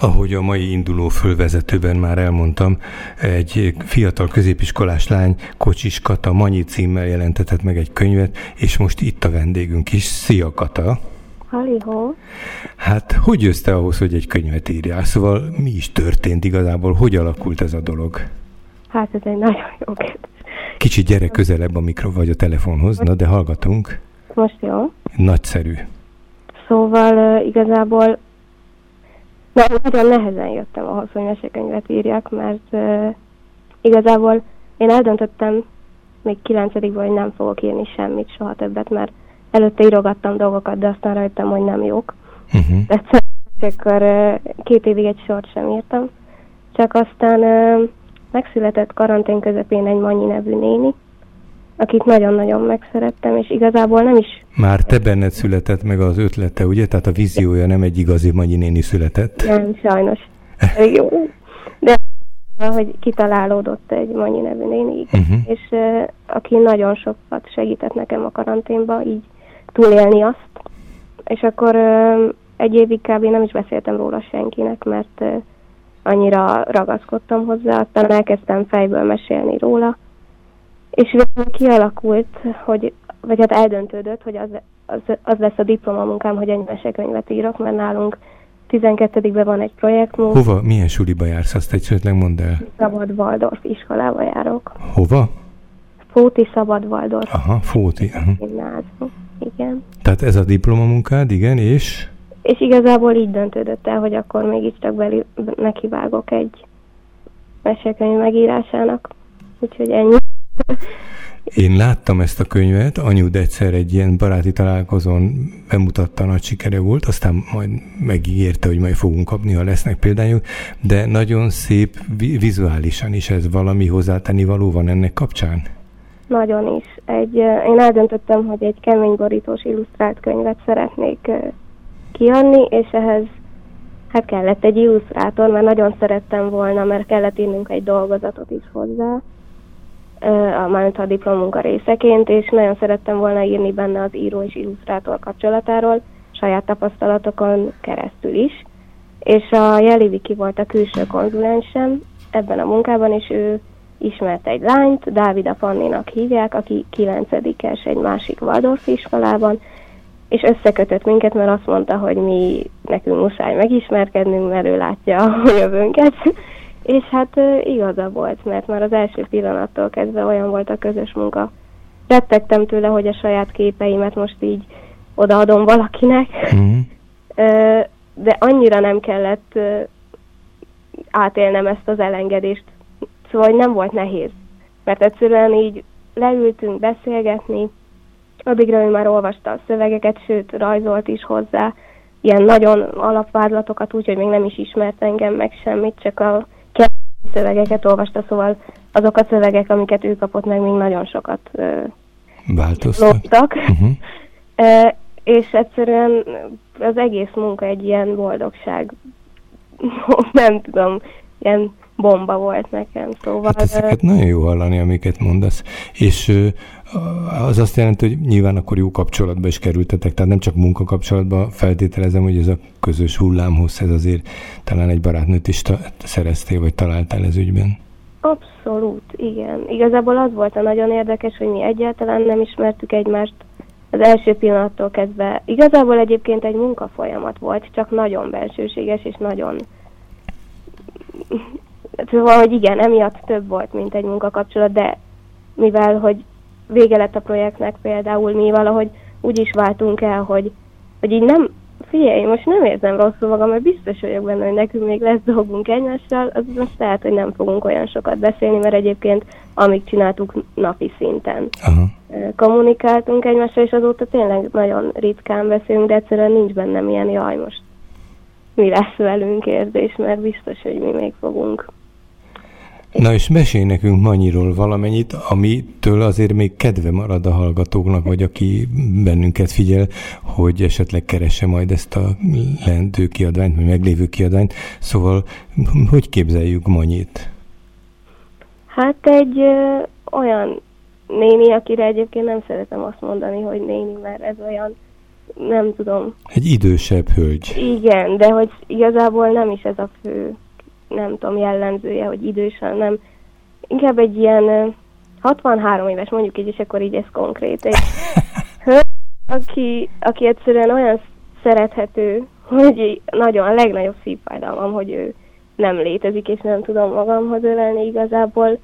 Ahogy a mai induló fölvezetőben már elmondtam, egy fiatal középiskolás lány, Kocsis Kata Manyi címmel jelentetett meg egy könyvet, és most itt a vendégünk is. Szia, Kata! Halihó! Hát, hogy jössz te ahhoz, hogy egy könyvet írjál? Szóval mi is történt igazából? Hogy alakult ez a dolog? Hát ez egy nagyon jó kérdés. Kicsit gyere közelebb a vagy a telefonhoz, na de hallgatunk. Most jó? Nagyszerű. Szóval igazából nagyon nehezen jöttem ahhoz, hogy mesekönyvet írjak, mert igazából én eldöntöttem még 9-ben, hogy nem fogok írni semmit, soha többet, mert előtte írogattam dolgokat, de aztán rájöttem, hogy nem jók. De akkor 2 évig egy sort sem írtam. Csak aztán megszületett karantén közepén egy Manyi nevű néni, akit nagyon-nagyon megszerettem, és igazából nem is... Már te benned született meg az ötlete, ugye? Tehát a víziója nem egy igazi Manyi néni született? Nem, sajnos. Jó. De hogy kitalálódott egy Manyi nevű néni, és aki nagyon sokat segített nekem a karanténba, így túlélni azt. És akkor egy évig kb. Nem is beszéltem róla senkinek, mert annyira ragaszkodtam hozzá, aztán elkezdtem fejből mesélni róla, és végül kialakult, vagy hát eldöntődött, hogy az lesz a diplomamunkám, hogy egy mesekönyvet írok, mert nálunk 12-ben van egy projektmunk. Hova? Milyen suliba jársz? Azt esetleg mondd el. Szabad Waldorf iskolába járok. Hova? Fóti Szabad Waldorf. Aha, Fóti. Gimnázium, igen. Tehát ez a diplomamunkád, igen, és? És igazából így döntődött el, hogy akkor mégiscsak nekivágok egy mesekönyv megírásának. Úgyhogy ennyi. Én láttam ezt a könyvet, anyud egyszer egy ilyen baráti találkozón bemutatta, nagy sikere volt, aztán majd megígérte, hogy majd fogunk kapni, ha lesznek példányok, de nagyon szép vizuálisan is. Ez valami hozzátennivaló van ennek kapcsán? Nagyon is. Én eldöntöttem, hogy egy kemény borítós illusztrált könyvet szeretnék kiadni, és ehhez hát kellett egy illusztrátor, mert nagyon szerettem volna, mert kellett írnunk egy dolgozatot is hozzá, mármint a diplomunka részeként, és nagyon szerettem volna írni benne az író és illusztrátor kapcsolatáról, saját tapasztalatokon keresztül is. És a Jeli Viki volt a külső konzulensem ebben a munkában, és ő ismert egy lányt, Dávida Panninak hívják, aki 9-es egy másik Waldorf iskolában, és összekötött minket, mert azt mondta, hogy nekünk muszáj megismerkednünk, mert ő látja a jövőnket. És hát igaza volt, mert már az első pillanattól kezdve olyan volt a közös munka. Rettegtem tőle, hogy a saját képeimet most így odaadom valakinek, de annyira nem kellett átélnem ezt az elengedést. Szóval nem volt nehéz, mert egyszerűen így leültünk beszélgetni, addigra ő már olvasta a szövegeket, sőt rajzolt is hozzá, ilyen nagyon alapvázlatokat, úgyhogy még nem is ismert engem meg semmit, csak a szövegeket olvasta, szóval azok a szövegek, amiket ő kapott meg, még nagyon sokat változtak. És egyszerűen az egész munka egy ilyen boldogság, nem tudom, ilyen bomba volt nekem, szóval... Hát ezeket nagyon jó hallani, amiket mondasz. És az azt jelenti, hogy nyilván akkor jó kapcsolatba is kerültetek, tehát nem csak munkakapcsolatba, feltételezem, hogy ez a közös hullámhoz, ez azért talán egy barátnőt is szereztél, vagy találtál ez ügyben. Abszolút, igen. Igazából az volt a nagyon érdekes, hogy mi egyáltalán nem ismertük egymást az első pillanattól kezdve. Igazából egyébként egy munkafolyamat volt, csak nagyon bensőséges és nagyon... Szóval, hogy igen, emiatt több volt, mint egy munkakapcsolat, de mivel, hogy vége lett a projektnek például, mi valahogy úgy is váltunk el, hogy így nem, figyelj, most nem érzem rosszul magam, mert biztos vagyok benne, hogy nekünk még lesz dolgunk egymással, az most lehet, hogy nem fogunk olyan sokat beszélni, mert egyébként amíg csináltuk napi szinten. Kommunikáltunk egymással, és azóta tényleg nagyon ritkán beszélünk, de egyszerűen nincs bennem ilyen, jaj, most mi lesz velünk érzés, mert biztos, hogy mi még fogunk. Na és mesélj nekünk Manyiról valamennyit, amitől azért még kedve marad a hallgatóknak, vagy aki bennünket figyel, hogy esetleg keresse majd ezt a leendő kiadványt, vagy meglévő kiadványt. Szóval, hogy képzeljük Manyit? Hát egy olyan néni, akire egyébként nem szeretem azt mondani, hogy néni, mert ez olyan nem tudom. Egy idősebb hölgy. Igen, de hogy igazából nem is ez a fő, nem tudom, jellemzője, hogy idős, hanem inkább egy ilyen 63 éves, mondjuk így, és akkor így ez konkrét. Egy hölgy, aki egyszerűen olyan szerethető, hogy nagyon a legnagyobb szívfájdalmam, hogy ő nem létezik, és nem tudom magamhoz ölelni igazából.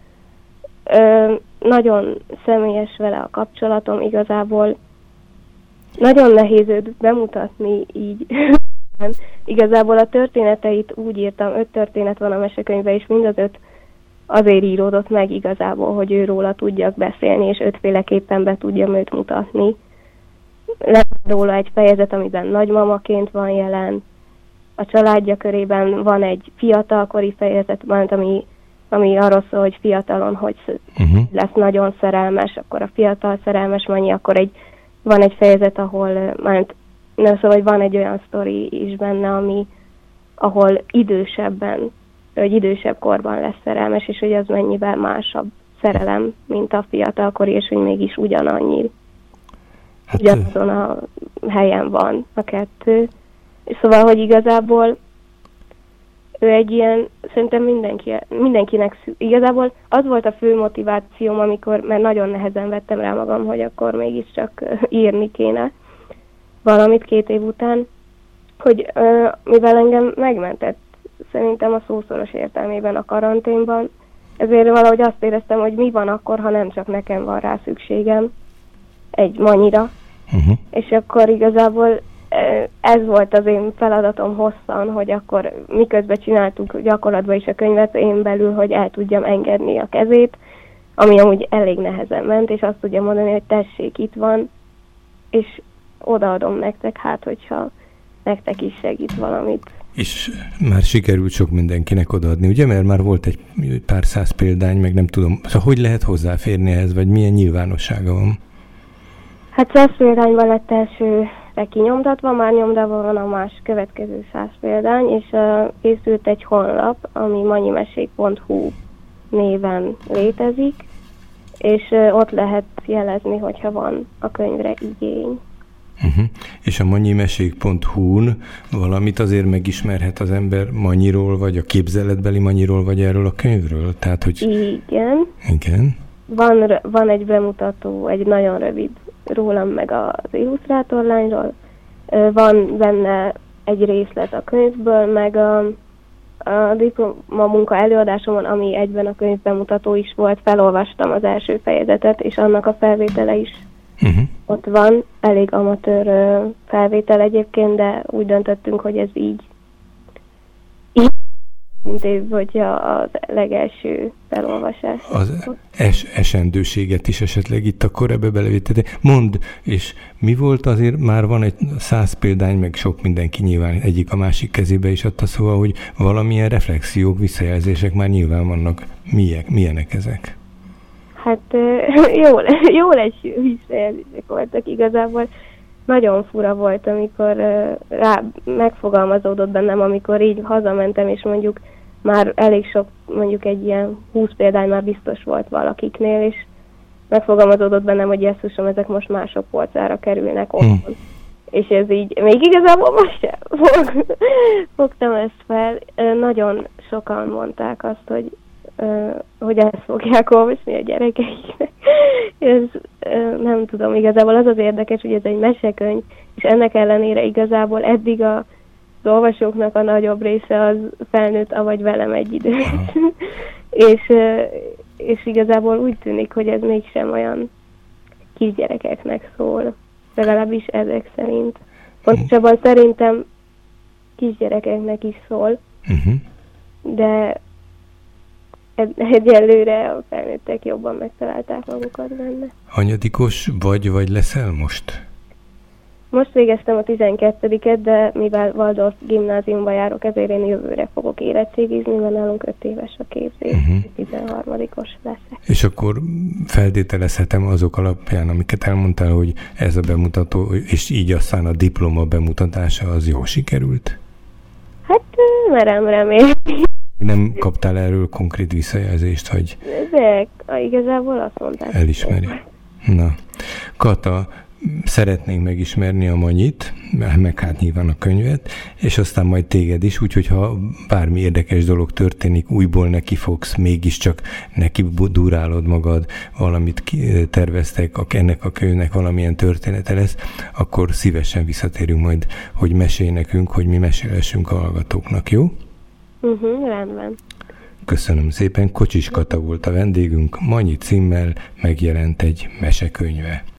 Nagyon személyes vele a kapcsolatom, igazából nagyon nehéz őt bemutatni így. Igazából a történeteit úgy írtam, 5 történet van a mesekönyvben, és mind az 5 azért íródott meg igazából, hogy ő róla tudjak beszélni, és 5 féleképpen be tudjam őt mutatni. Lesz róla egy fejezet, amiben nagymamaként van jelen, a családja körében van egy fiatalkori fejezet, ami arról szól, hogy fiatalon, hogy lesz nagyon szerelmes, akkor a fiatal szerelmes Manyi, akkor van egy fejezet, ahol szóval van egy olyan sztori is benne, ahol idősebb korban lesz szerelmes, és hogy az mennyivel másabb szerelem, mint a fiatalkori, és hogy mégis ugyanannyi. Ugyanazon a helyen van a kettő. Szóval, hogy igazából ő egy ilyen, szerintem mindenkinek igazából az volt a fő motivációm, mert nagyon nehezen vettem rá magam, hogy akkor mégiscsak írni kéne valamit 2 év után, hogy mivel engem megmentett szerintem a szószoros értelmében a karanténban, ezért valahogy azt éreztem, hogy mi van akkor, ha nem csak nekem van rá szükségem egy Manyira. És akkor igazából ez volt az én feladatom hosszan, hogy akkor miközben csináltuk gyakorlatban is a könyvet, én belül, hogy el tudjam engedni a kezét, ami amúgy elég nehezen ment, és azt tudjam mondani, hogy tessék, itt van, és odaadom nektek, hát hogyha nektek is segít valamit. És már sikerült sok mindenkinek odaadni, ugye? Mert már volt egy pár száz példány, meg nem tudom. Szóval hogy lehet hozzáférni ehhez, vagy milyen nyilvánossága van? Hát 100 példányban lett elsőre kinyomtatva, már nyomtatva van a következő 100 példány, és készült egy honlap, ami manyimesék.hu néven létezik, és ott lehet jelezni, hogyha van a könyvre igény. És a manyimesék.hu-n valamit azért megismerhet az ember Manyiról, vagy a képzeletbeli Manyiról, vagy erről a könyvről? Tehát, hogy... Igen. Van egy bemutató, egy nagyon rövid rólam meg az illusztrátorlányról. Van benne egy részlet a könyvből, meg a diplomamunka előadásomon, ami egyben a könyv bemutató is volt, felolvastam az első fejezetet, és annak a felvétele is ott van. Elég amatőr felvétel egyébként, de úgy döntöttünk, hogy ez így hogy a legelső felolvasás. Az esendőséget is esetleg itt akkor ebbe belevétete. Mondd, és mi volt azért, már van egy 100 példány, meg sok mindenki nyilván egyik a másik kezébe is adta, szóval, hogy valamilyen reflexiók, visszajelzések már nyilván vannak. Milyenek ezek? Hát jó visszajelzések voltak igazából. Nagyon fura volt, amikor megfogalmazódott bennem, amikor így hazamentem, és mondjuk már elég sok, mondjuk egy ilyen 20 példány már biztos volt valakiknél, és megfogalmazódott bennem, hogy Jesszusom, ezek most mások polcára kerülnek otthon. És ez így, még igazából most sem fogtam ezt fel. Nagyon sokan mondták azt, hogy ezt fogják olvasni a gyerekeiknek. Ez nem tudom, igazából az érdekes, hogy ez egy mesekönyv, és ennek ellenére igazából eddig az olvasóknak a nagyobb része az felnőtt, avagy velem egy idős. és igazából úgy tűnik, hogy ez mégsem olyan kisgyerekeknek szól. Legalábbis ezek szerint. Pontosabban szerintem kisgyerekeknek is szól, de egyelőre a felnőttek jobban megtalálták magukat benne. Hanyadikos vagy leszel most? Most végeztem a 12-et, de mivel Waldorf gimnáziumba járok, ezért én jövőre fogok érettségizni, mert nálunk 5 éves a képzés, 13-os leszek. És akkor feltételezhetem azok alapján, amiket elmondtál, hogy ez a bemutató, és így aztán a diploma bemutatása az jól sikerült? Hát merem remélni. Nem kaptál erről konkrét visszajelzést, hogy... De igazából azt mondták. Elismeri. Na, Kata, szeretnénk megismerni a Manyit, meg hát nyilván a könyvet, és aztán majd téged is, úgyhogy ha bármi érdekes dolog történik, újból neki fogsz, mégiscsak neki durálod magad, valamit terveztek, ennek a könyvnek valamilyen története lesz, akkor szívesen visszatérünk majd, hogy mesélj nekünk, hogy mi mesélhessünk a hallgatóknak, jó? Rendben. Köszönöm szépen, Kocsis Kata volt a vendégünk, Manyi címmel megjelent egy mesekönyve.